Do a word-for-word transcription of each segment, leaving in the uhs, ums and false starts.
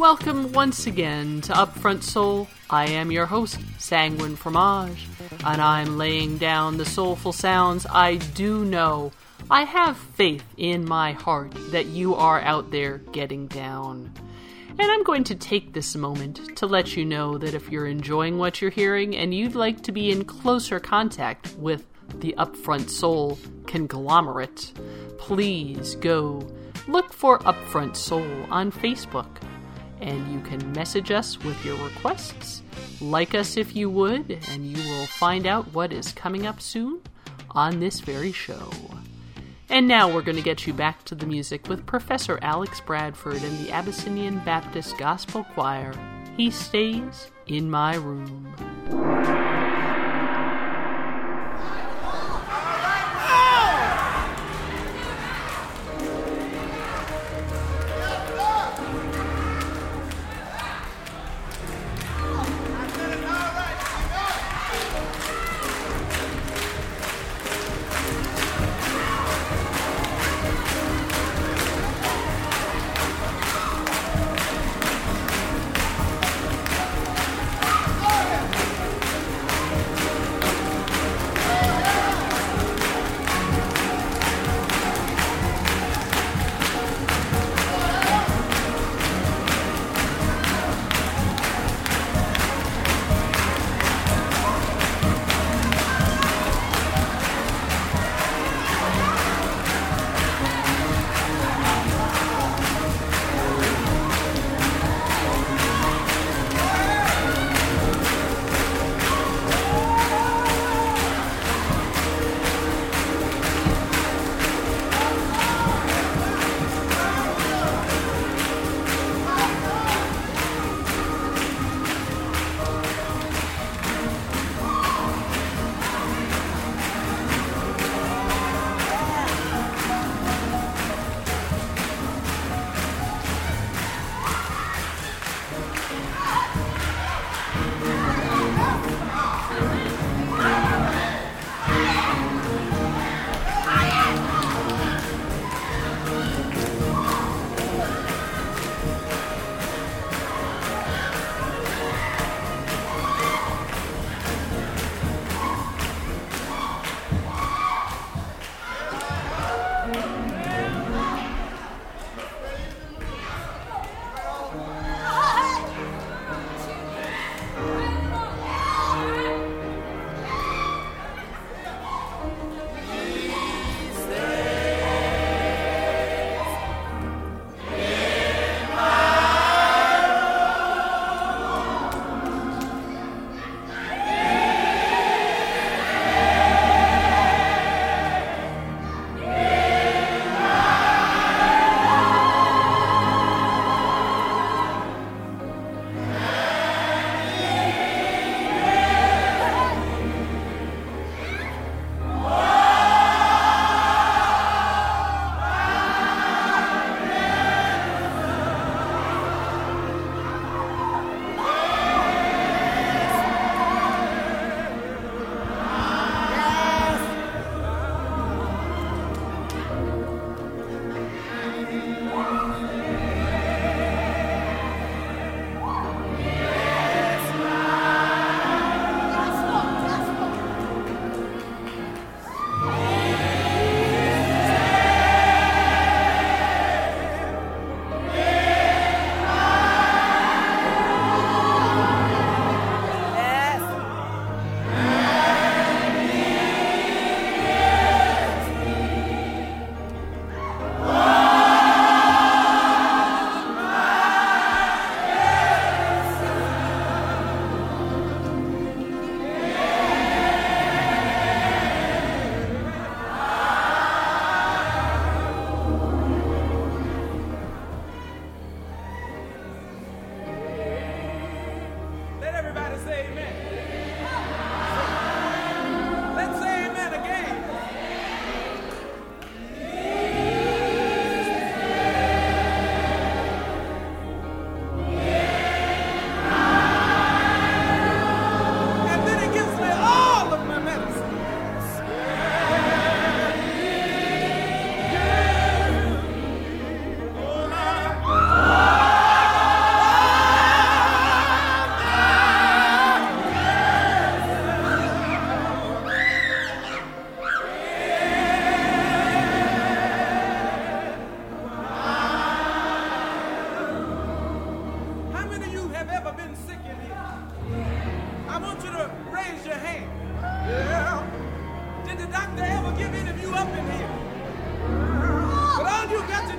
Welcome once again to Upfront Soul. I am your host, Sanguine Fromage, and I'm laying down the soulful sounds I do know. I have faith in my heart that you are out there getting down. And I'm going to take this moment to let you know that if you're enjoying what you're hearing and you'd like to be in closer contact with the Upfront Soul conglomerate, please go look for Upfront Soul on Facebook. And you can message us with your requests, like us if you would, and you will find out what is coming up soon on this very show. And now we're going to get you back to the music with Professor Alex Bradford and the Abyssinian Baptist Gospel Choir. He Stays in My Room.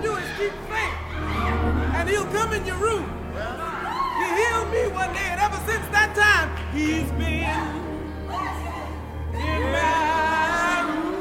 do is keep faith, and he'll come in your room. He healed me one day, and ever since that time, he's been in my room.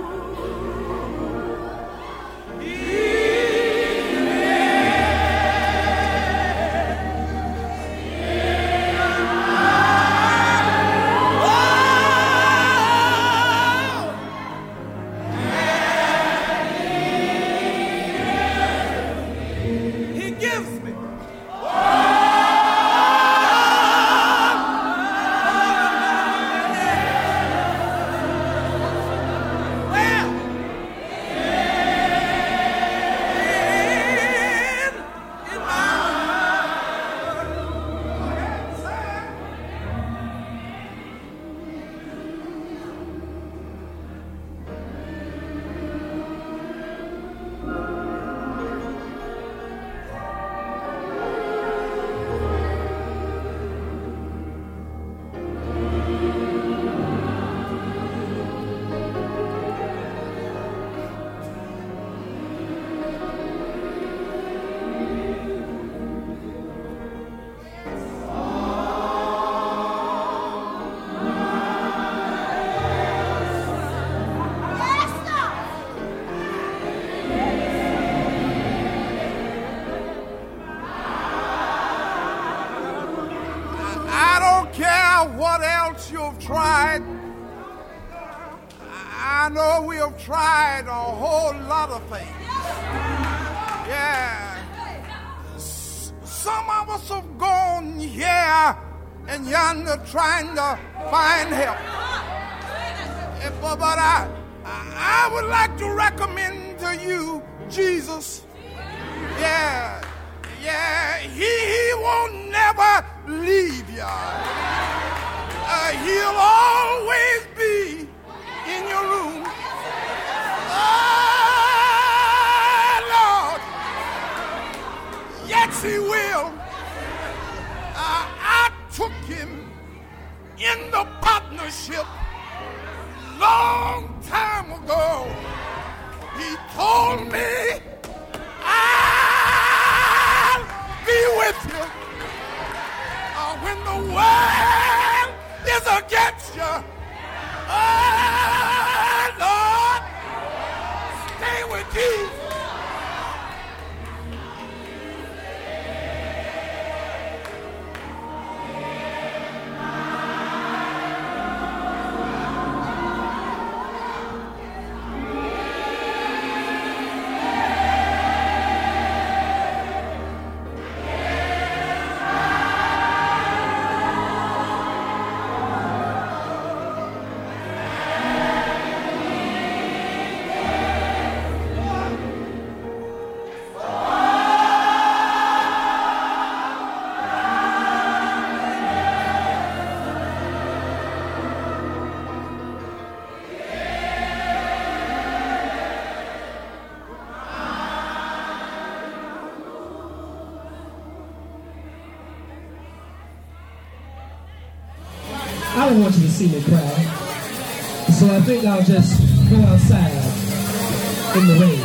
What else you've tried? I know we have tried a whole lot of things. Yeah. Some of us have gone here and yonder trying to find help. But, but I, I would like to recommend to you Jesus. Yeah. Yeah. He, he won't never leave you. Uh, he'll always be in your room. Oh, Lord. Yes, he will. Uh, I took him in the partnership long time ago. He told me, I'll be with you uh, when the world is against you. Oh, Lord, stay with Jesus. I don't want you to see me cry. So I think I'll just go outside in the rain.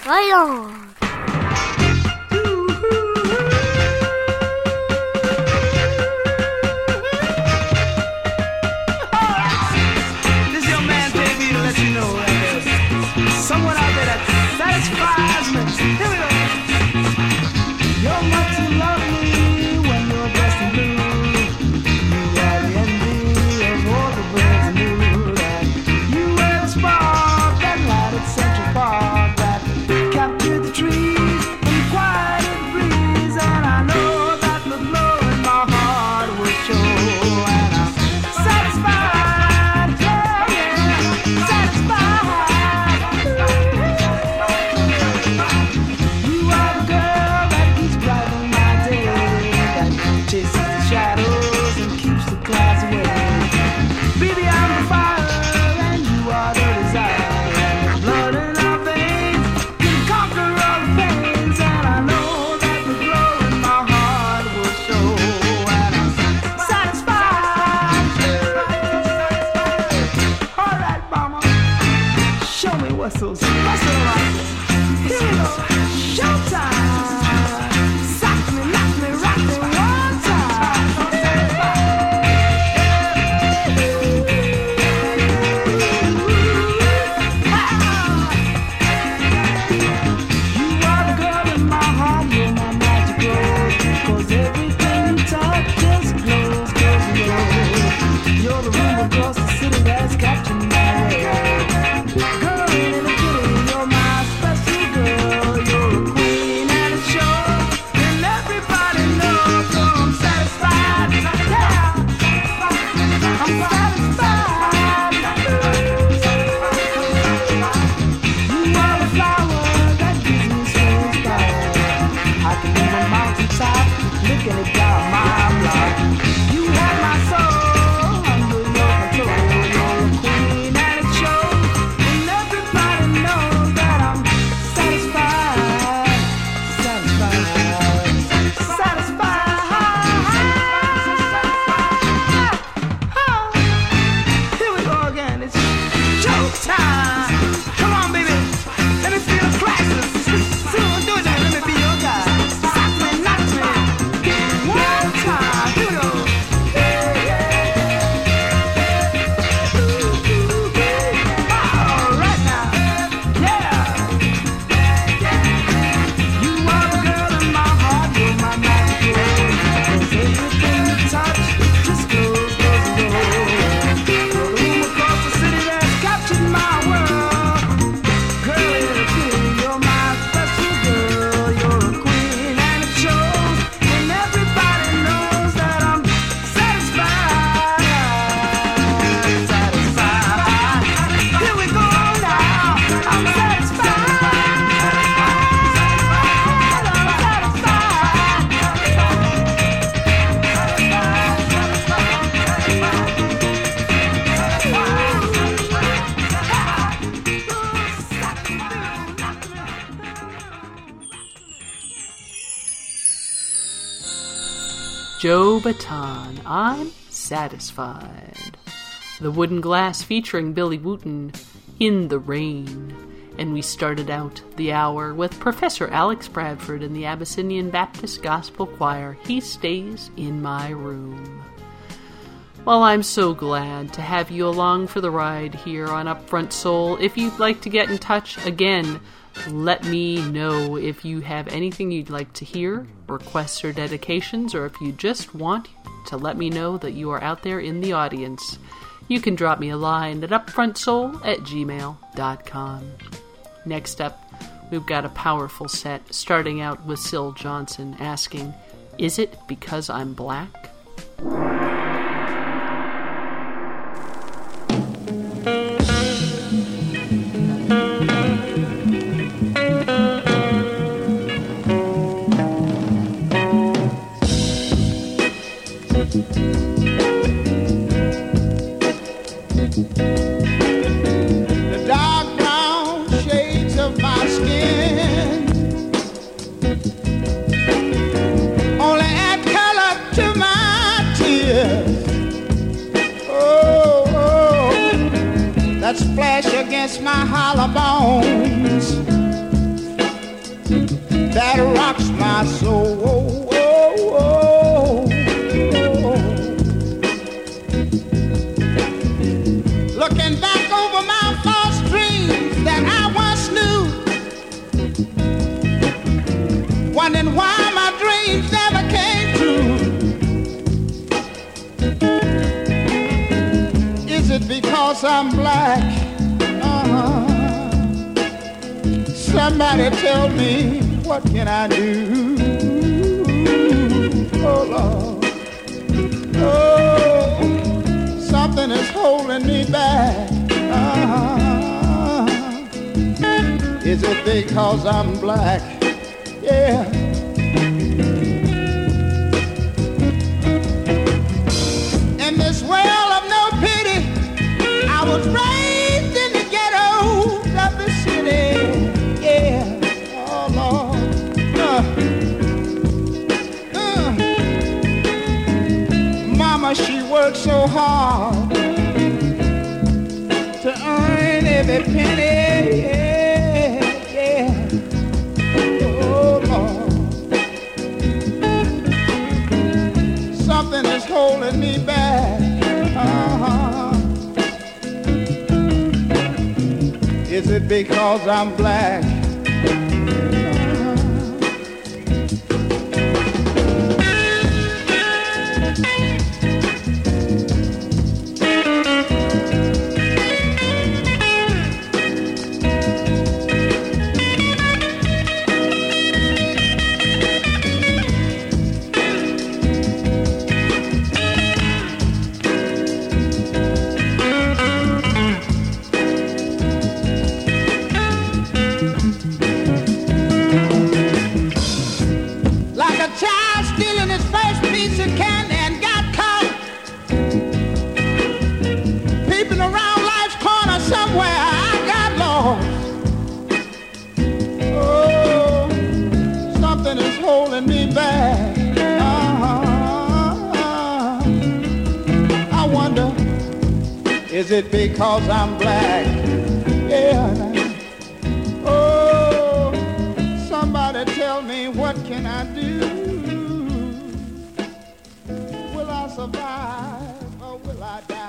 Right on. This young man paid me to let you know that there's someone out there that satisfies me. Here we go. You're much too lovely when you're dressed in blue. You are the envy of all the birds in blue. That you wear the spark that light at Central Park that captured the trees and quieted breeze. And I know that the glow in my heart will show. And I'm satisfied, yeah, yeah, satisfied. You are the girl that keeps brightening my day, that chases the shadows and keeps the clouds away. Baby, I'm the fire and you are the desire, and the blood in our veins can conquer all the pains. And I know that the glow in my heart will show. And I'm satisfied. All right, mama, show me what's so special about it. Here we go, showtime. Sock me, knock me, rock me one time. You are the girl in my heart, you're my magic rose. 'Cause everything you touch just glows, glows, glows. You're the room across the city that's captured my way. Girl, in a kitty, you're my special girl. You're a queen and a show, and everybody knows. So I'm satisfied, yeah. I'm satisfied. You are the flower that gives me so inspired. I can be a mountaintop, looking it down my block. You have my soul under your control. You're a queen and a show, and everybody knows that I'm satisfied, satisfied, satisfied. Here we go again. It's showtime. Come on, baby. Let me feel the crisis. See what I'm doing now. Let me be your guy. Sock me, knock me. One time. Here we go. All right now. Yeah. You are the girl in my heart. You're my magic rose. 'Cause everything you touch just glows, glows, glows. You're the room across the city that's captured my world. Girl, in a kitty, you're my special girl. You're a queen and it shows, and everybody knows that I'm satisfied, satisfied. Here we go now. I'm satisfied. I'm Joe Bataan, I'm Satisfied. The Wooden Glass featuring Billy Wooten, In the Rain. And we started out the hour with Professor Alex Bradford and the Abyssinian Baptist Gospel Choir, He Stays in My Room. Well, I'm so glad to have you along for the ride here on Upfront Soul. If you'd like to get in touch, again, let me know if you have anything you'd like to hear, requests or dedications, or if you just want to let me know that you are out there in the audience. You can drop me a line at upfrontsoul at gmail dot com. Next up, we've got a powerful set, starting out with Syl Johnson asking, "Is it because I'm black?" The dark brown shades of my skin only add color to my tears. Oh, oh, that splash against my hollow bones that rocks my soul. Looking back over my false dreams that I once knew, wondering why my dreams never came true. Is it because I'm black? Uh-huh. Somebody tell me, what can I do? Oh, Lord. Oh, something is holding me back. Uh-huh. Is it because I'm black? Yeah. In this world of no pity, I was raised in the ghettos of the city. Yeah. Oh, Lord. Uh. Uh. Mama, she worked so hard to earn every penny. Yeah, yeah. Oh, Lord. Something is holding me back. Uh-huh. Is it because I'm black? Is it because I'm black? Yeah. Oh, somebody tell me, what can I do? Will I survive or will I die?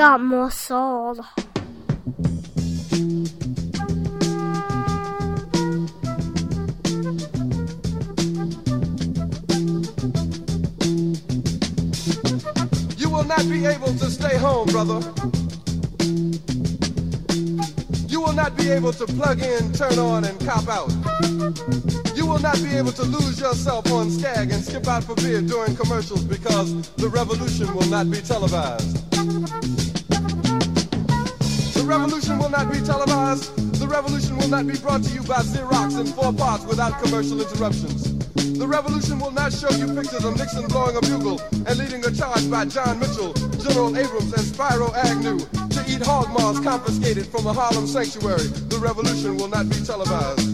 got more soul. You will not be able to stay home, brother. You will not be able to plug in, turn on, and cop out. You will not be able to lose yourself on Skag and skip out for beer during commercials because the revolution will not be televised. The revolution will not be televised. The revolution will not be brought to you by Xerox in four parts without commercial interruptions. The revolution will not show you pictures of Nixon blowing a bugle and leading a charge by John Mitchell, General Abrams, and Spyro Agnew to eat hog maws confiscated from a Harlem sanctuary. The revolution will not be televised.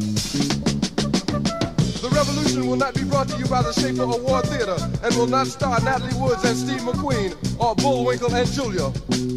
The revolution will not be brought to you by the Schaefer Award Theater and will not star Natalie Woods and Steve McQueen or Bullwinkle and Julia.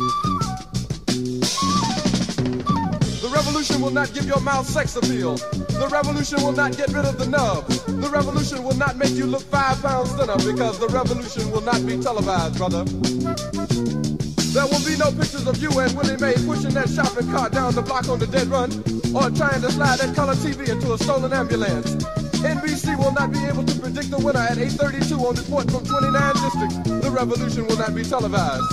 The revolution will not give your mouth sex appeal. The revolution will not get rid of the nubs. The revolution will not make you look five pounds thinner because the revolution will not be televised, brother. There will be no pictures of you and Willie Mae pushing that shopping cart down the block on the dead run or trying to slide that color T V into a stolen ambulance. N B C will not be able to predict the winner at eight thirty-two on report from twenty-nine districts. The revolution will not be televised.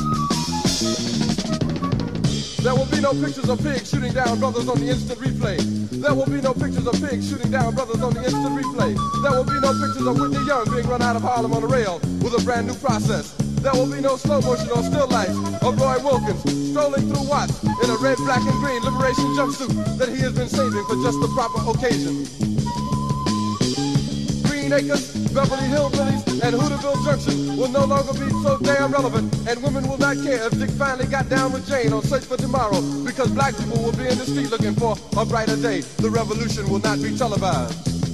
There will be no pictures of pigs shooting down brothers on the instant replay. There will be no pictures of pigs shooting down brothers on the instant replay. There will be no pictures of Whitney Young being run out of Harlem on a rail with a brand new process. There will be no slow motion or still life of Roy Wilkins strolling through Watts in a red, black, and green liberation jumpsuit that he has been saving for just the proper occasion. Green Acres, Beverly Hillbillies, and Hooterville Junction will no longer be so damn relevant, and women will not care if Dick finally got down with Jane on Search for Tomorrow, because black people will be in the street looking for a brighter day. The revolution will not be televised.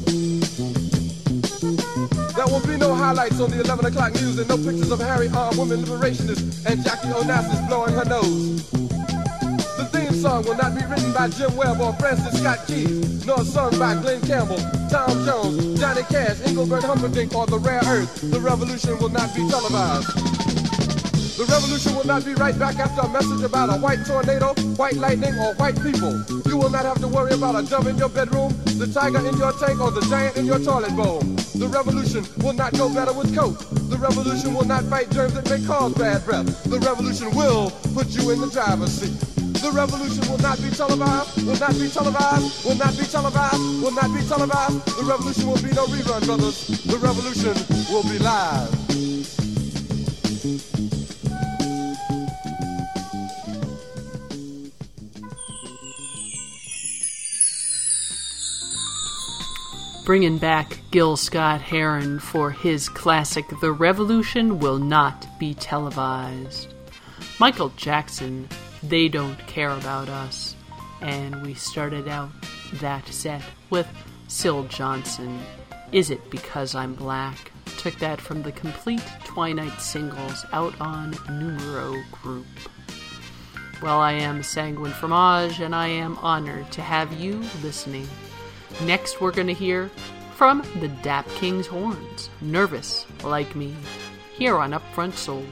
There will be no highlights on the eleven o'clock news and no pictures of Harry armed women liberationists and Jackie Onassis blowing her nose. The theme song will not be written by Jim Webb or Francis Scott Key, nor sung by Glenn Campbell, Tom Jones, Johnny Cash, Engelbert Humperdinck, or The Rare Earth. The revolution will not be televised. The revolution will not be right back after a message about a white tornado, white lightning, or white people. You will not have to worry about a dove in your bedroom, the tiger in your tank, or the giant in your toilet bowl. The revolution will not go better with coke. The revolution will not fight germs that may cause bad breath. The revolution will put you in the driver's seat. The revolution will not be televised, will not be televised, will not be televised, will not be televised. The revolution will be no rerun, brothers. The revolution will be live. Bringing back Gil Scott-Heron for his classic The Revolution Will Not Be Televised. Michael Jackson, They Don't Care About Us. And we started out that set with Syl Johnson, Is It Because I'm Black? Took that from the complete Twilight singles out on Numero Group. Well, I am Sanguine Fromage, and I am honored to have you listening. Next, we're going to hear from the Dap King's Horns, Nervous Like Me, here on Upfront Soul.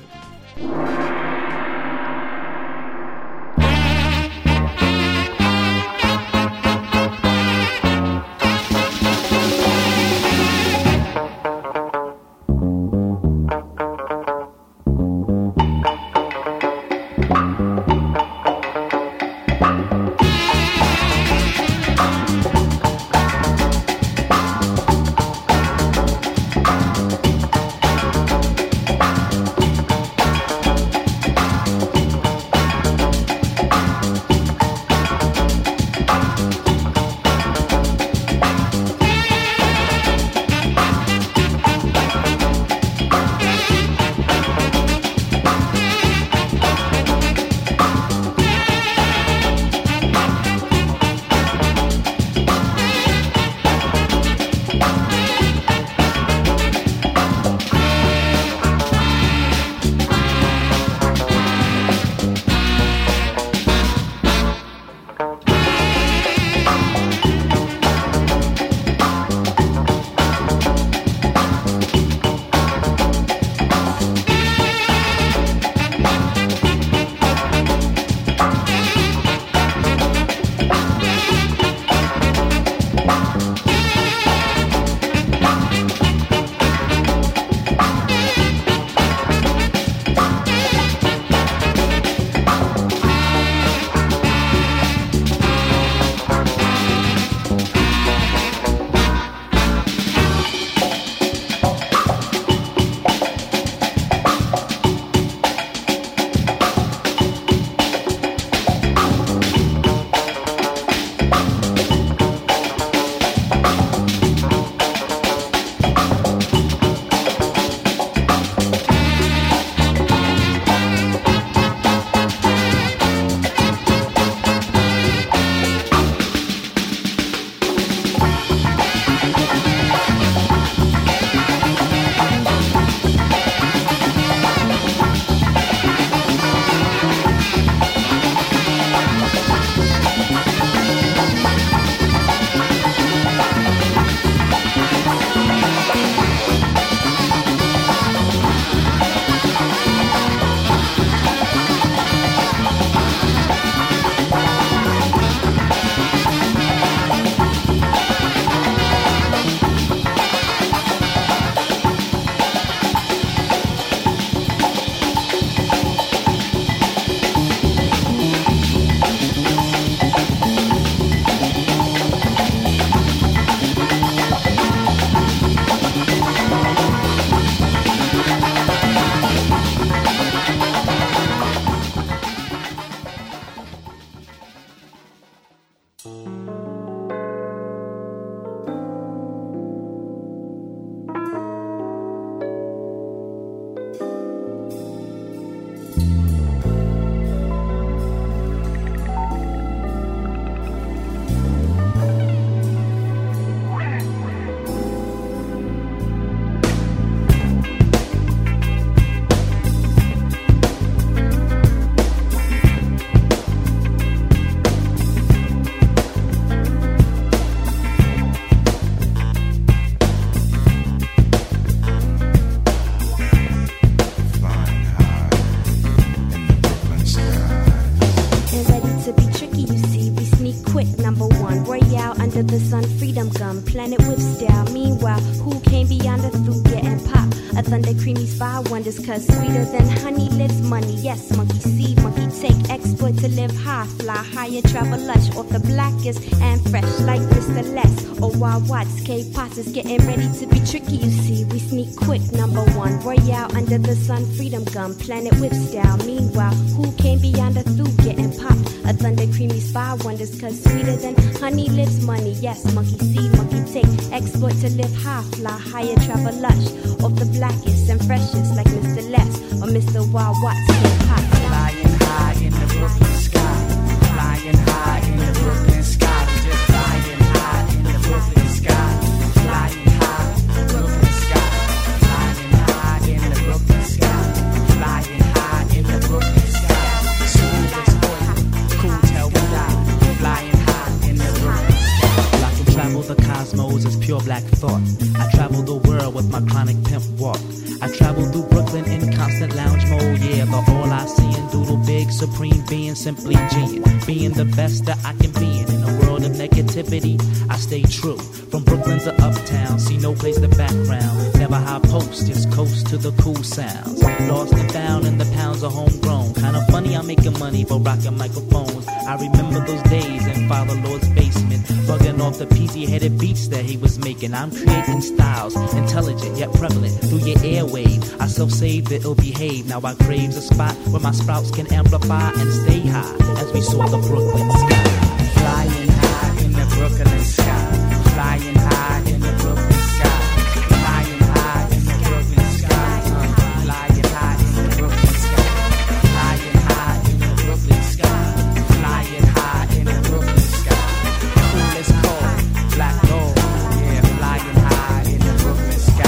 quick, number one. Royale under the sun, freedom gum, planet with style. Meanwhile, who came beyond the through getting pop? A thunder creamy spy wonders, cause sweeter than honey lives money. Yes, monkey see, monkey take, exploit to live high, fly higher, travel lush, off the blackest and fresh like Mister Les. Or Wild Watts, K-Pots is getting ready to be tricky, you see. We sneak quick, number one. Royale under the sun, freedom gum, planet with style. Meanwhile, who came beyond the through getting pop? A thunder creamy spy wonders, cause sweeter than honey lives money. Yes, monkey see, monkey take, exploit to live high, fly higher, travel lush, off the blackest and freshest like Mister Les or Mister Wild Watts, K-Pots. Flying high in the Brooklyn sky, flying high in the Brooklyn sky, just flying high in the Brooklyn sky, flying high in the Brooklyn sky, flying high in the Brooklyn sky, flying high in the Brooklyn sky. Smooth as oil, cool till we die, flying high in the Brooklyn sky. I can travel the cosmos as pure black thought. I travel the world with my chronic pimp walk. I travel through Brooklyn in constant lounge mode, yeah, but all I see in doodle big, supreme being, simply G'ing, being the best that I can be in. In a world of negativity, I stay true. From Brooklyn to uptown, see no place to background. Never high post, just coast to the cool sounds. Lost and found in the pounds of homegrown. Kinda funny I'm making money for rocking microphones. I remember those days in Father Lord's basement, bugging off the peasy-headed beats that he was making. I'm creating styles, intelligent yet prevalent through your airwaves. I self-save the ill behave. Now I craves a spot where my sprouts can amplify and stay high as we soar the Brooklyn sky. Flying high in the Brooklyn sky. Flying high in the Brooklyn sky. Flying high in the Brooklyn sky. Flying high in the Brooklyn sky. Flying high in the Brooklyn sky. Flying high in the Brooklyn sky. Cool as cold, black gold. Yeah, flying high in the Brooklyn sky.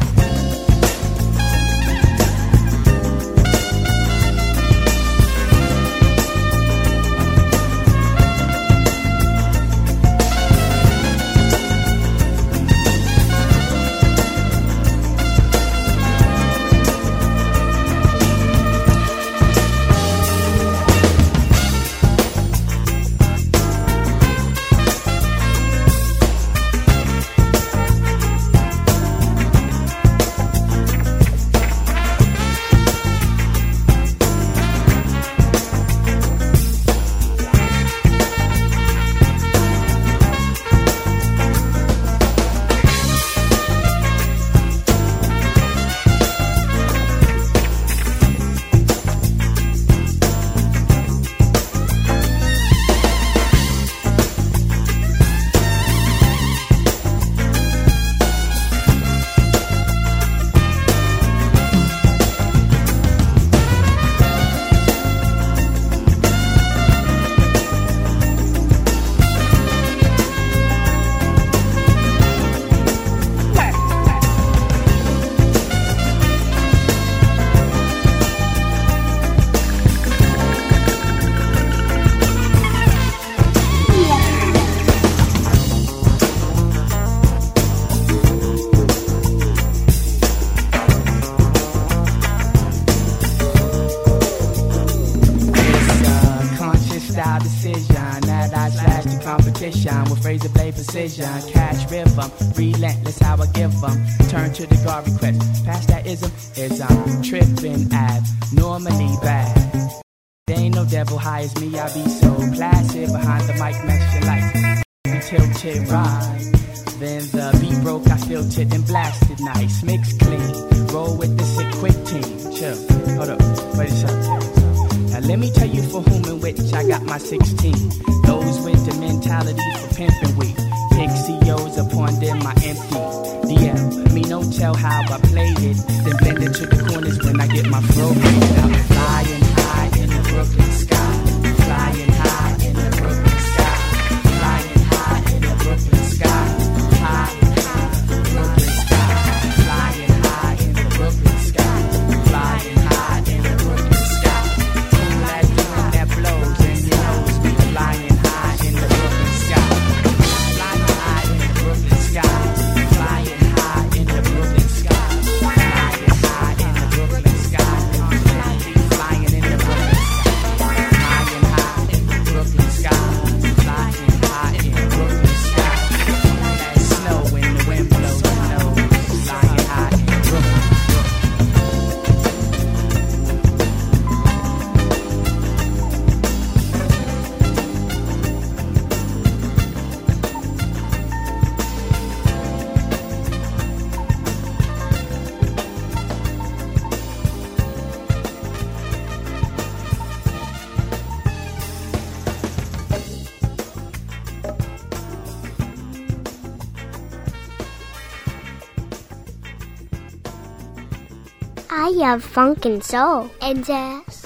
With razor blade precision, catch rhythm, relentless how I give them. Turn to the guard request, past that ism is I'm tripping abnormally bad. There ain't no devil high as me, I be so placid behind the mic, match lights. Tilted right, then the beat broke, I filtered and blasted nice, mix clean, roll with the sick quick team. Chill, hold up, wait a second. Now let me tell you for whom and which I got my sixteen. Those with the mentality for pimping weed. Pick C Os upon them my empty D M. Me no tell how I played it. Then blend it to the corners when I get my flow made. I'm flying high in the Brooklyn sky. Flying high in the Brooklyn sky. Flying high in the Brooklyn sky. High, high in the Brooklyn sky. Flying high in the Brooklyn sky. Flying high in the Brooklyn sky. Cool that wind that blows and you knows me. Flying high in the Brooklyn sky. Flying high in the Brooklyn sky. Flying high in the Brooklyn sky. Flying high in the Brooklyn sky. Flying in the Brooklyn sky. I love funk and soul and jazz.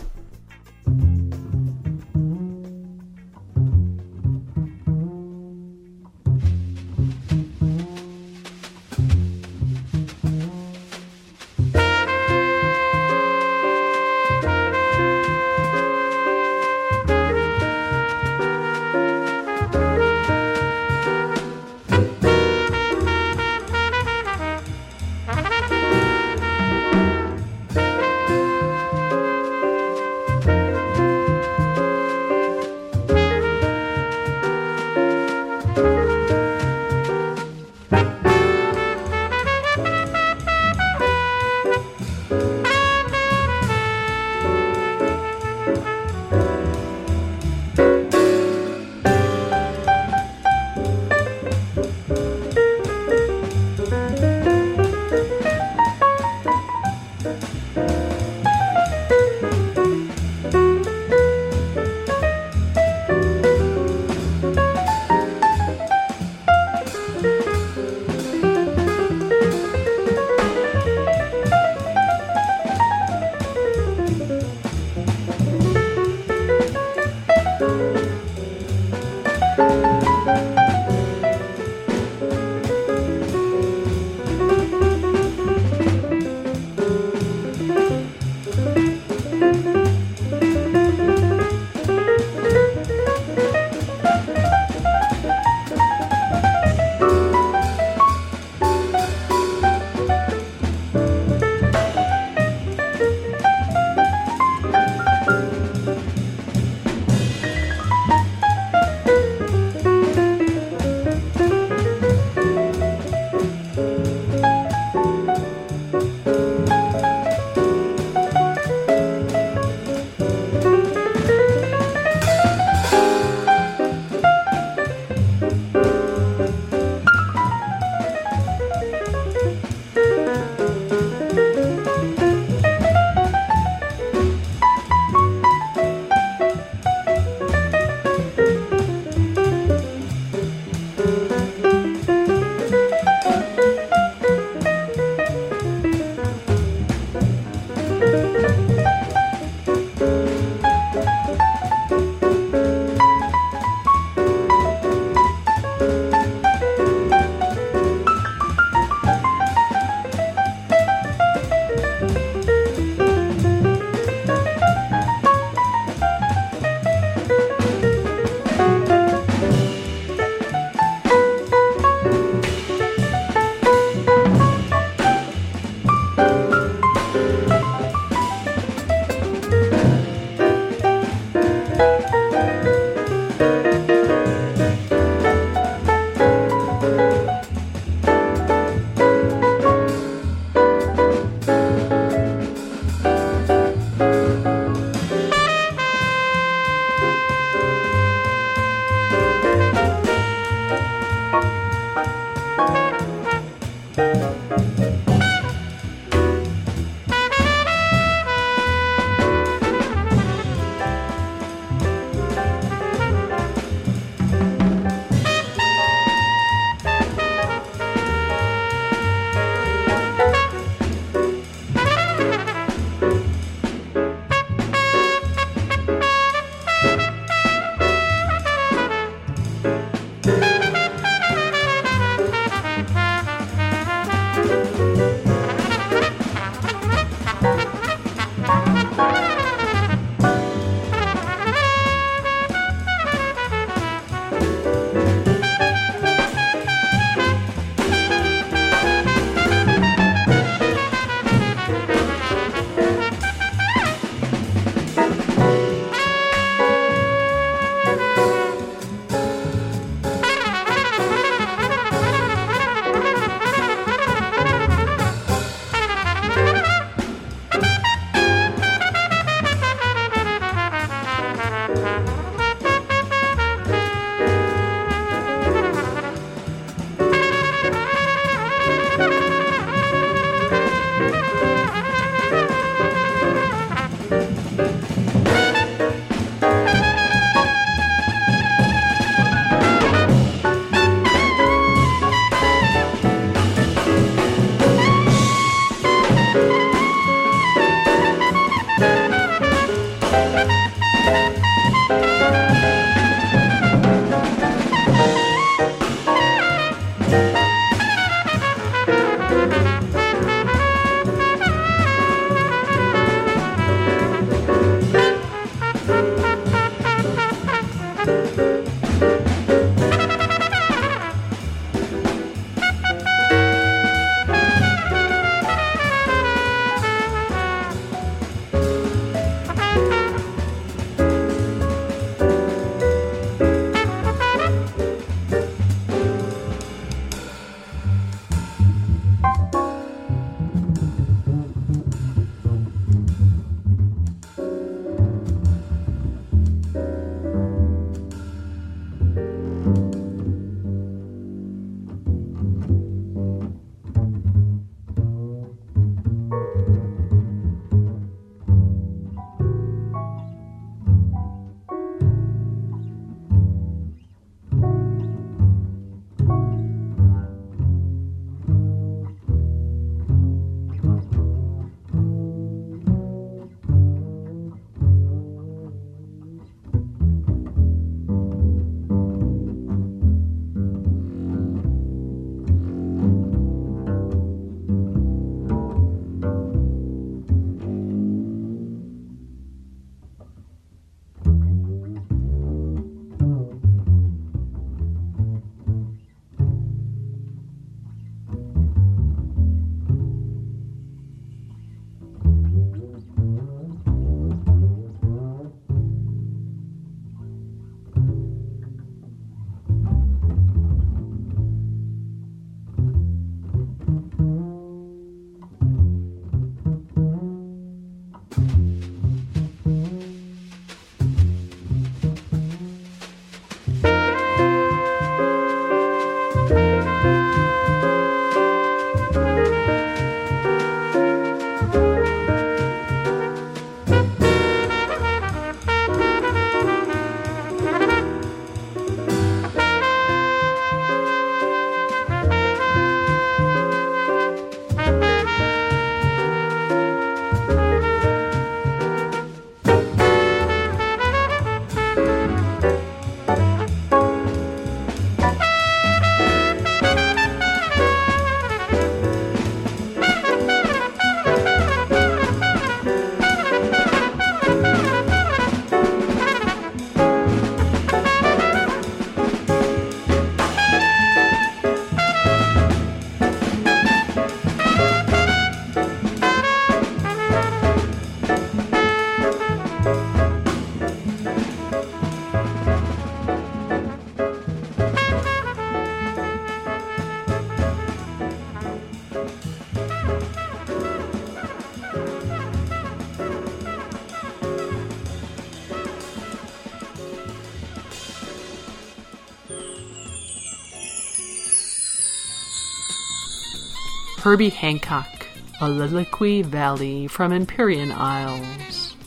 Herbie Hancock, A Liliqui Valley from Empyrean Isles,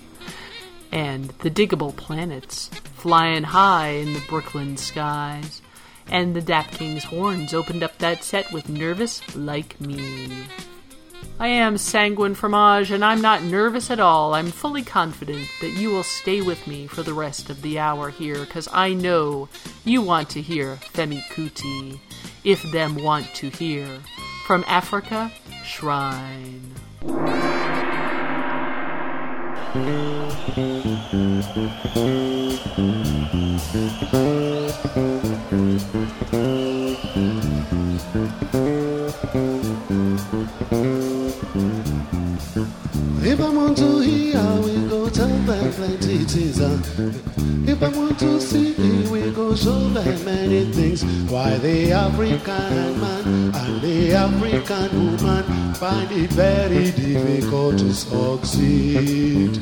and The Diggable Planets, Flying High in the Brooklyn Skies, and the Dap King's Horns opened up that set with Nervous Like Me. I am Sanguine Fromage, and I'm not nervous at all. I'm fully confident that you will stay with me for the rest of the hour here, because I know you want to hear Femi Kuti, if them want to hear. From Africa, Shrine. If I want to hear, we go tell them plenty things. If I want to see, we go show them many things. Why the African man and the African woman find it very difficult to succeed.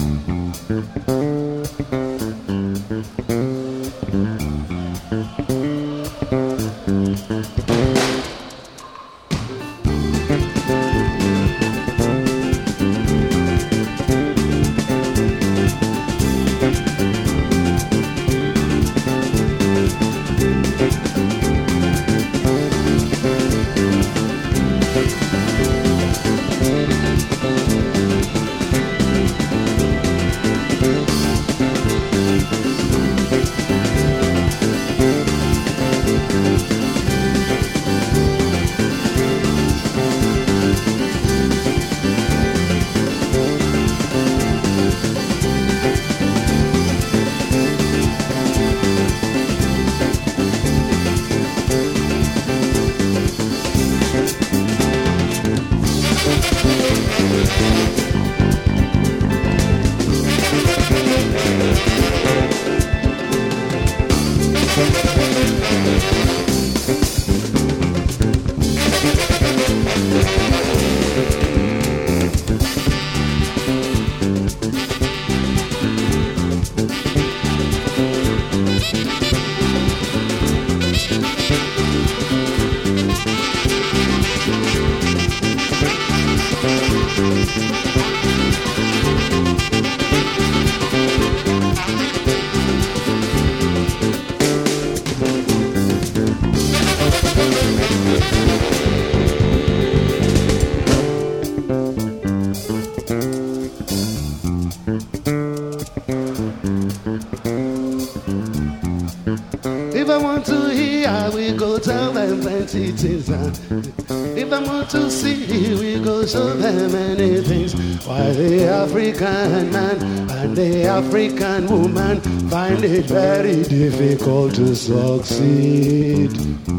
to hear, we go tell them plenty things. If they want to see, we go show them many things. Why the African man and the African woman find it very difficult to succeed.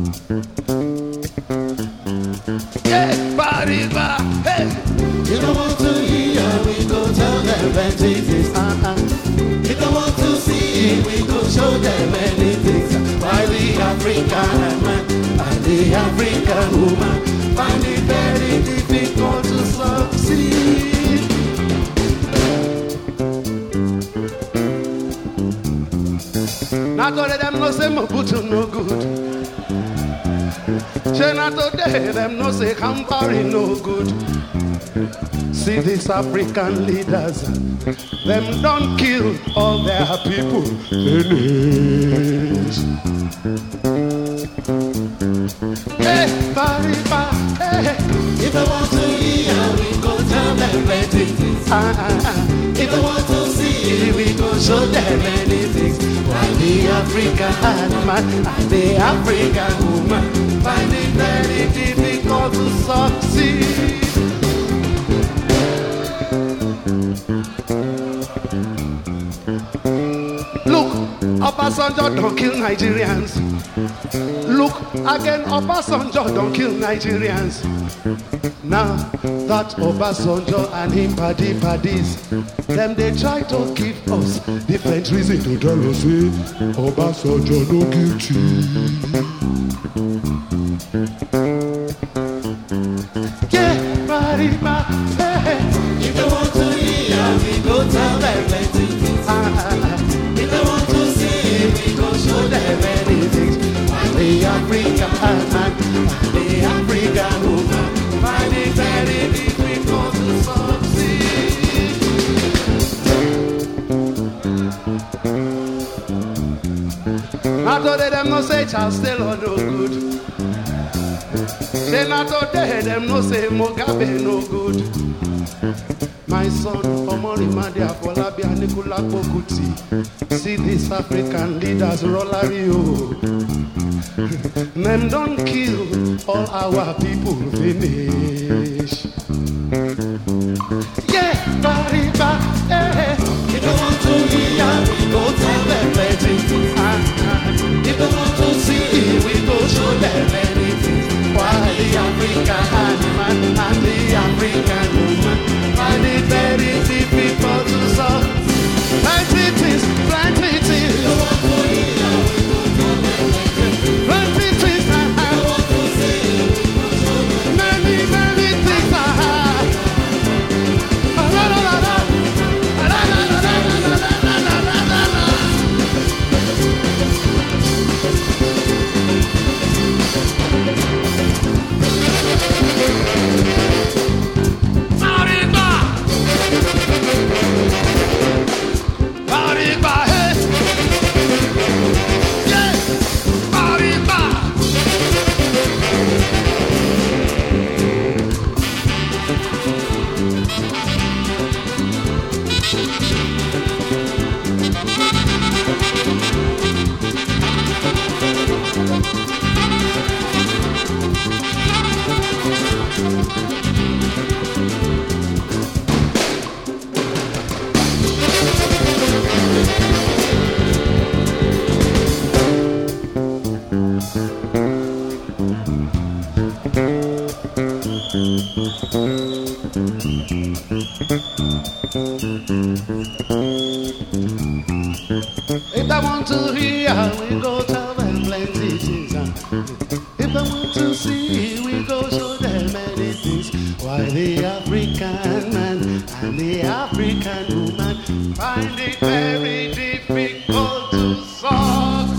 Hey, body, hey. If they want to hear, we go tell them plenty things. Uh-uh. If they want to see, we go show them many things. Why the African man and the African woman find it very difficult to succeed. Not all of them know say Mobutu no good. She not today them know say Campari no good. See these African leaders, them don't kill all their people. Finish. Hey, Bariba, hey. If I want to hear, we go tell them plenty things. Ah, ah, ah. If I want to see, we go show them many things. Why the African man and the African woman find it very difficult to succeed. Look, Obasanjo don't kill Nigerians. Look, again, Obasanjo don't kill Nigerians. Now that Obasanjo and him paddy paddies, them they try to give us different reason to tell us, hey, Obasanjo no guilty. Yeah, body, hey. If they want to hear, we go tell them plenty things. Ah, ah, ah. If they want to see, we go show them many things. Why the African man and the African woman find it very difficult to succeed. Not today them no say Charles Taylor no good. Say not today them no say Mugabe no good. My son, Omorimade Afolabi and Nicola Bokuti. See these African leaders Rolario. Them don't kill all our people finish. Yeah, Bariba, eh. If they want to hear, we go tell them plenty. If they want to see, we go show them many things. Why the African man and the African woman find it very difficult to solve. Plenty things, plenty things. Plenty things, many, many things. If I want to hear, we go tell them plenty things. If I want to see, we go show them many things. Why the African man and the African woman find it very difficult to solve.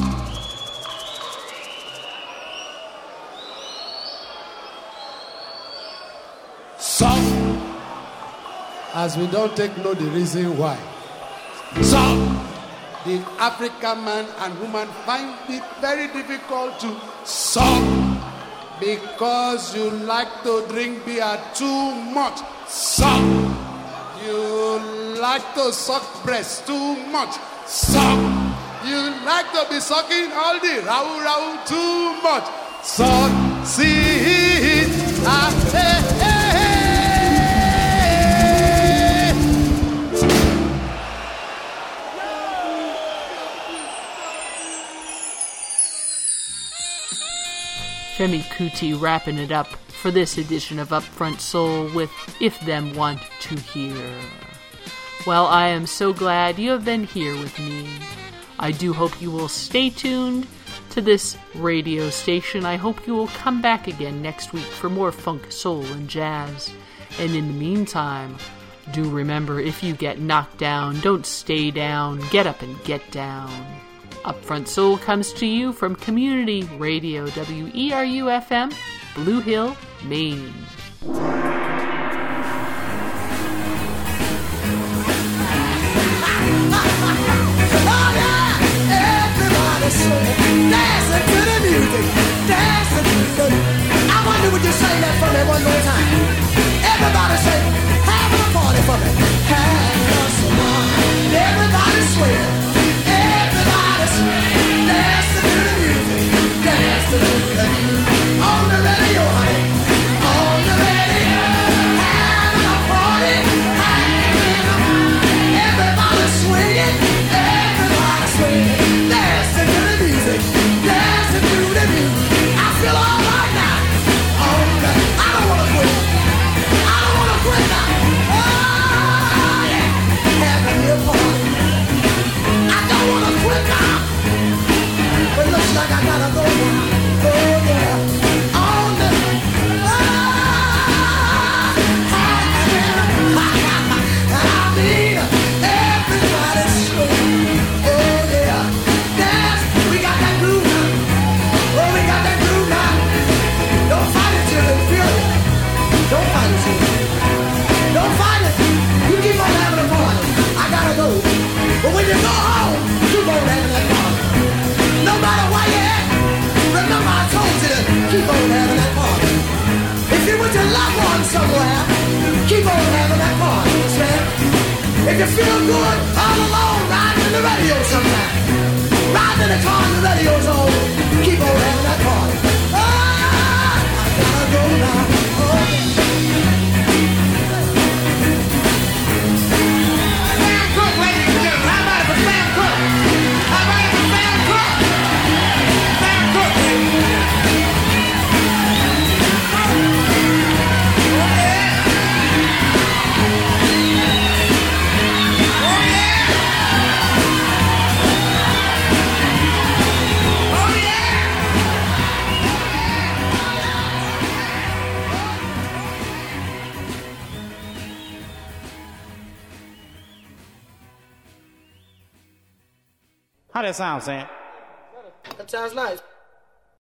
Some, as we don't take no the reason why. Some, the African man and woman find it very difficult to suck because you like to drink beer too much. Suck. You like to suck breast too much. Suck. you like to be sucking all the row row too much. Succeed. Ah, hey, hey, hey. Femi Kuti wrapping it up for this edition of Upfront Soul with If Them Want to Hear. Well, I am so glad you have been here with me. I do hope you will stay tuned to this radio station. I hope you will come back again next week for more funk, soul, and jazz. And in the meantime, do remember, if you get knocked down, don't stay down. Get up and get down. Upfront Soul comes to you from Community Radio, W E R U F M, Blue Hill, Maine. Dancing to the music, dancing to the I wonder would you say that for me one more time. Everybody say, having a party for me. Having a song. Everybody swear. Everybody swear. Dancing to the music, dancing to the music. On the radio, honey. On the radio. Having a party. Having a everybody swinging. Everybody swinging. Dancing to the music, dancing to the music. I feel all right now. Oh, I don't wanna quit. I don't wanna quit now. Oh, yeah. Having a party. I don't wanna quit now. But it looks like I gotta go now. Oh, yeah. On the oh, I mean, everybody's swinging. Oh, yeah. Dance. We got that groove now. Oh, we got that groove now. Don't fight it till it feel it. Don't fight it till it. Don't fight it. You keep on having a party. I gotta go. But when you go home, keep on having that party. No matter where you at, remember I told you to keep on having that party. If you're with your loved one somewhere, keep on having that party. Understand? If you feel good all alone, riding in the radio sometime. Riding in the car and the radio's on. Keep on having that party. Ah, I gotta go now. Oh. Sam Cooke, ladies and gentlemen. How about it for Sam Cooke? How about it for Sam Cooke? Sam Cooke, ladies. Oh, yeah. Oh, yeah. Oh, yeah. How that sound, Sam? That sounds nice.